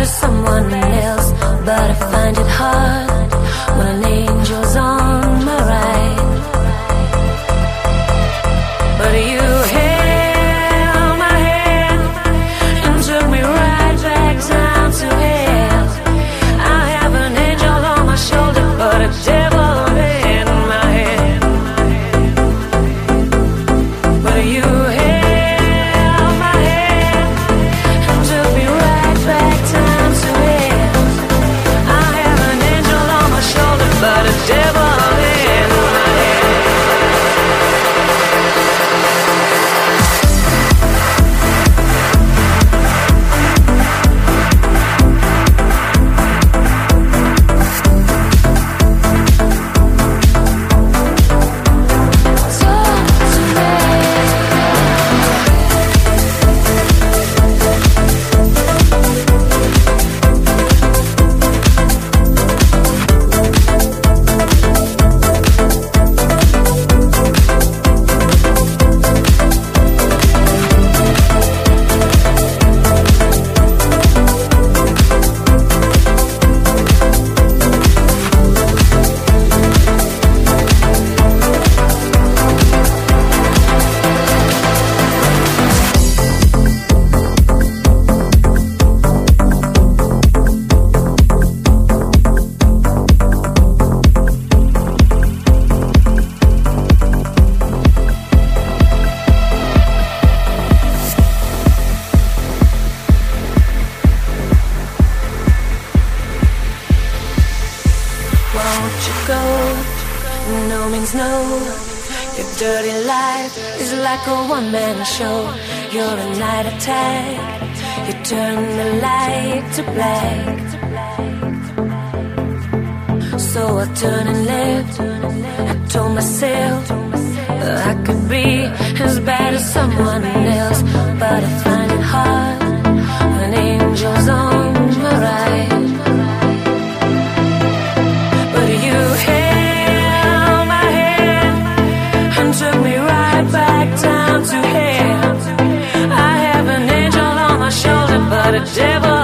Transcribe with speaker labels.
Speaker 1: to someone else, but I find it hard when an angel's on my right. But you held my hand and took me right back down to hell. I have an angel on my shoulder, but a devil in my head. But you held my hand and took me right back down to hell. I have an angel on my shoulder, but a devil in my head. Won't you go? No means no. Your dirty life is like a one-man show. You're a night attack. You turn the light to black. So I turned and left. I told myself I could be as bad as someone else, but I find it hard when angel's on my right. But you held my hand and took me right back down to hell. I have an angel on my shoulder, but a devil